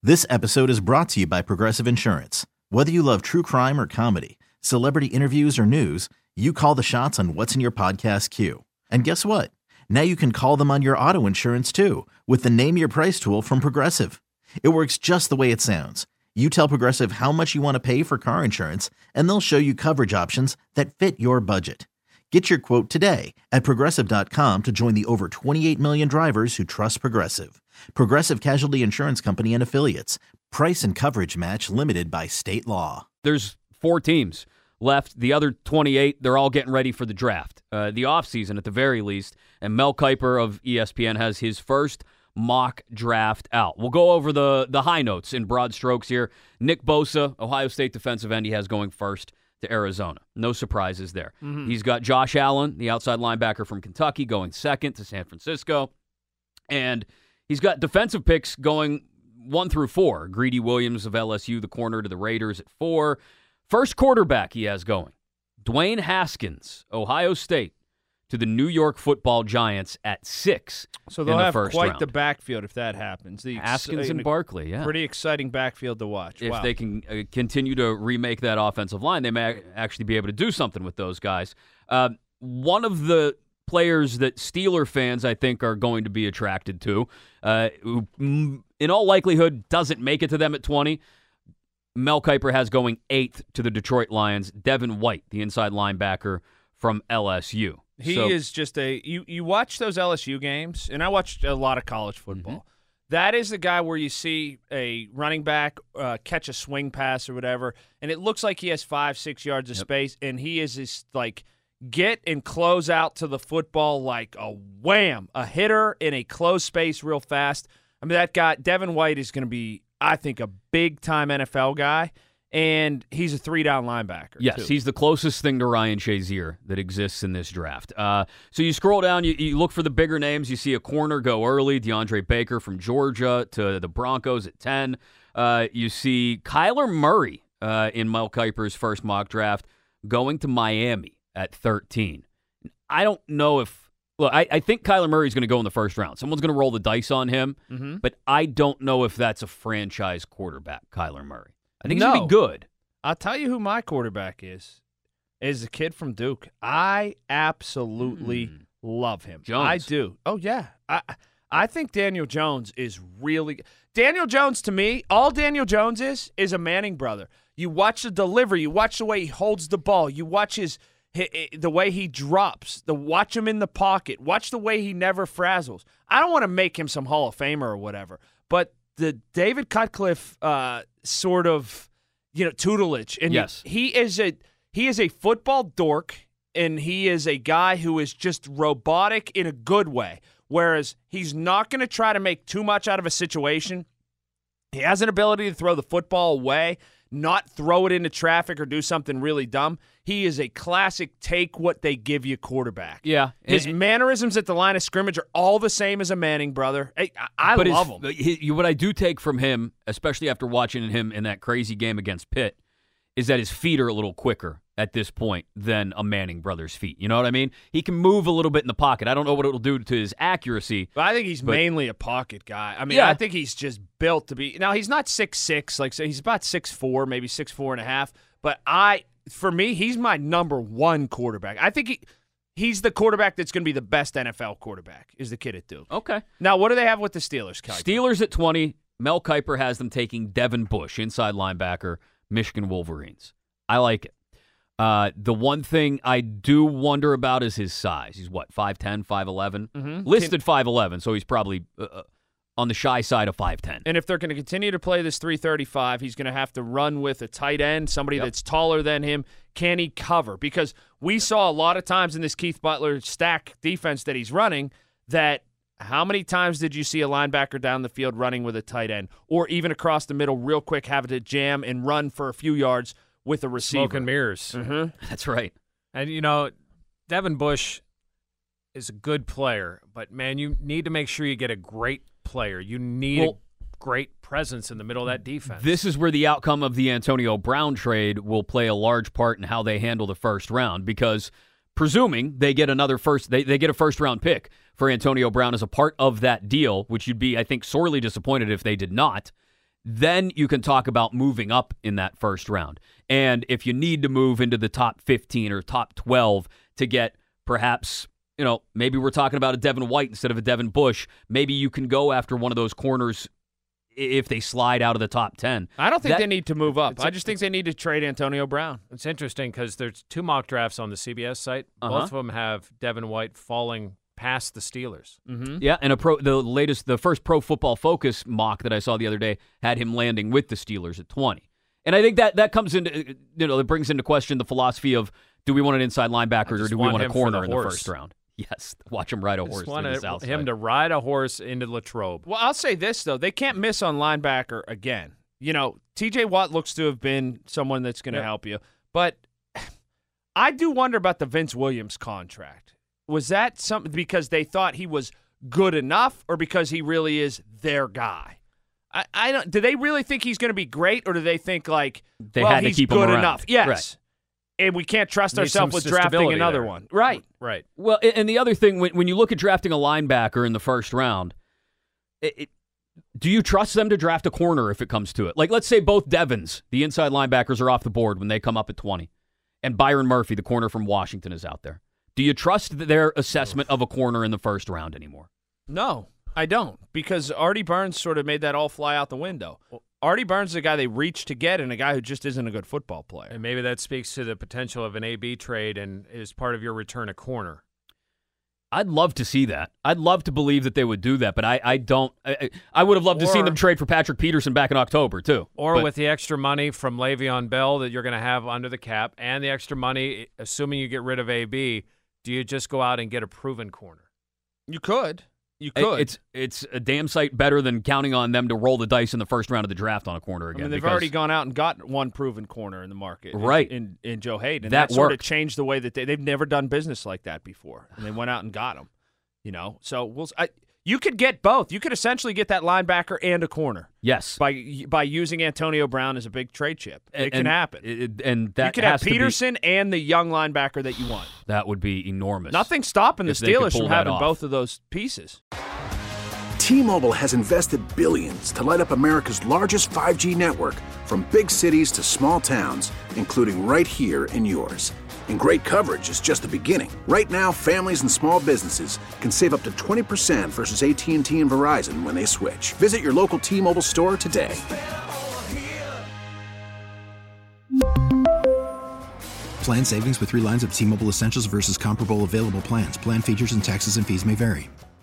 This episode is brought to you by Progressive Insurance. Whether you love true crime or comedy, celebrity interviews or news, you call the shots on what's in your podcast queue. And guess what? Now you can call them on your auto insurance too with the Name Your Price tool from Progressive. It works just the way it sounds. You tell Progressive how much you want to pay for car insurance, and they'll show you coverage options that fit your budget. Get your quote today at Progressive.com to join the over 28 million drivers who trust Progressive. Progressive Casualty Insurance Company and Affiliates. Price and coverage match limited by state law. There's 4 teams left. The other 28, they're all getting ready for the draft, the offseason at the very least. And Mel Kiper of ESPN has his first mock draft out. We'll go over the high notes in broad strokes here. Nick Bosa, Ohio State defensive end, he has going first to Arizona. No surprises there. He's got Josh Allen, the outside linebacker from Kentucky, going second to San Francisco. And he's got defensive picks going 1 through 4. Greedy Williams of LSU, the corner, to the Raiders at 4. First quarterback he has going, Dwayne Haskins, Ohio State, to the New York Football Giants at 6. So they'll have quite round. the backfield if that happens. Haskins and Barkley, yeah. Pretty exciting backfield to watch. If they can continue to remake that offensive line, they may actually be able to do something with those guys. One of the players that Steeler fans, I think, are going to be attracted to, who in all likelihood doesn't make it to them at 20, Mel Kiper has going 8th to the Detroit Lions, Devin White, the inside linebacker from LSU. He is just you watch those LSU games, and I watched a lot of college football. That is the guy where you see a running back catch a swing pass or whatever, and it looks like he has 5-6 yards of space, and he is this, like, get and close out to the football like a wham, a hitter in a closed space real fast. I mean, that guy, Devin White, is going to be, I think, a big-time NFL guy. And he's a 3-down linebacker. Yes, too. He's the closest thing to Ryan Shazier that exists in this draft. So you scroll down, you look for the bigger names. You see a corner go early, DeAndre Baker from Georgia to the Broncos at 10. You see Kyler Murray in Mel Kiper's first mock draft going to Miami at 13. I don't know if – look, I think Kyler Murray is going to go in the first round. Someone's going to roll the dice on him, but I don't know if that's a franchise quarterback, Kyler Murray. I think he's going to be good. I'll tell you who my quarterback is the kid from Duke. I absolutely love him. Jones. I do. Oh, yeah. I think Daniel Jones is really – Daniel Jones, to me, all Daniel Jones is a Manning brother. You watch the delivery. You watch the way he holds the ball. You watch the way he drops. Watch him in the pocket. Watch the way he never frazzles. I don't want to make him some Hall of Famer or whatever, but the David Cutcliffe sort of, tutelage. And yes. He is a football dork, and he is a guy who is just robotic in a good way, whereas he's not going to try to make too much out of a situation. He has an ability to throw the football away, not throw it into traffic or do something really dumb. He is a classic take what they give you quarterback. Yeah. His mannerisms at the line of scrimmage are all the same as a Manning brother. I love him. What I do take from him, especially after watching him in that crazy game against Pitt, is that his feet are a little quicker at this point than a Manning brother's feet. You know what I mean? He can move a little bit in the pocket. I don't know what it'll do to his accuracy. But I think he's mainly a pocket guy. I mean, I think he's just built to be. Now, he's not 6'6", like, so he's about 6'4", maybe 6'4.5". But for me, he's my number one quarterback. I think he's the quarterback that's going to be the best NFL quarterback, is the kid at Duke. Okay. Now, what do they have with the Steelers, Kiper? Steelers at 20. Mel Kiper has them taking Devin Bush, inside linebacker, Michigan Wolverines. I like it. The one thing I do wonder about is his size. He's what, 5'10", 5'11"? Listed 5'11", so he's probably on the shy side of 5'10". And if they're going to continue to play this 335, he's going to have to run with a tight end, somebody that's taller than him. Can he cover? Because we saw a lot of times in this Keith Butler stack defense that he's running that how many times did you see a linebacker down the field running with a tight end or even across the middle real quick having to jam and run for a few yards with a receiver? Smoke and mirrors. That's right. And, Devin Bush is a good player, but, man, you need to make sure you get a great player. You need a great presence in the middle of that defense. This is where the outcome of the Antonio Brown trade will play a large part in how they handle the first round, because presuming they get they get a first-round pick for Antonio Brown as a part of that deal, which you'd be, I think, sorely disappointed if they did not, then you can talk about moving up in that first round. And if you need to move into the top 15 or top 12 to get perhaps, maybe we're talking about a Devin White instead of a Devin Bush, maybe you can go after one of those corners if they slide out of the top 10. I don't think they need to move up. I just think they need to trade Antonio Brown. It's interesting because there's 2 mock drafts on the CBS site. Both of them have Devin White falling past the Steelers. Mm-hmm. Yeah, and the first Pro Football Focus mock that I saw the other day had him landing with the Steelers at 20. And I think that comes into, it brings into question the philosophy of, do we want an inside linebacker or do we want a corner in the first round? Yes, watch him ride a horse through the South Side. Him to ride a horse into Latrobe. Well, I'll say this, though. They can't miss on linebacker again. T.J. Watt looks to have been someone that's going to help you. But I do wonder about the Vince Williams contract. Was that something because they thought he was good enough or because he really is their guy? I don't. Do they really think he's going to be great or do they think, like, had to he's keep him good around. enough? Yes. Right. And we can't trust Need ourselves some with drafting another there. one. Right. Right. Well, and the other thing, when you look at drafting a linebacker in the first round, do you trust them to draft a corner if it comes to it? Like, let's say both Devins, the inside linebackers, are off the board when they come up at 20, and Byron Murphy, the corner from Washington, is out there. Do you trust their assessment of a corner in the first round anymore? No, I don't, because Artie Burns sort of made that all fly out the window. Artie Burns is a guy they reached to get and a guy who just isn't a good football player. And maybe that speaks to the potential of an AB trade and is part of your return a corner. I'd love to see that. I'd love to believe that they would do that, but I don't. I would have loved to see them trade for Patrick Peterson back in October, too. Or with the extra money from Le'Veon Bell that you're going to have under the cap and the extra money, assuming you get rid of AB, do you just go out and get a proven corner? You could. You could. It's a damn sight better than counting on them to roll the dice in the first round of the draft on a corner again. I mean, they've already gone out and got one proven corner in the market, right? In Joe Hayden, and that sort of changed the way that they've never done business like that before, and they went out and got him. So you could get both. You could essentially get that linebacker and a corner. Yes, by using Antonio Brown as a big trade chip. It can happen. And that you could have Peterson and the young linebacker that you want. That would be enormous. Nothing's stopping the Steelers from having both of those pieces. T-Mobile has invested billions to light up America's largest 5G network, from big cities to small towns, including right here in yours. And great coverage is just the beginning. Right now, families and small businesses can save up to 20% versus AT&T and Verizon when they switch. Visit your local T-Mobile store today. Plan savings with 3 lines of T-Mobile Essentials versus comparable available plans. Plan features and taxes and fees may vary.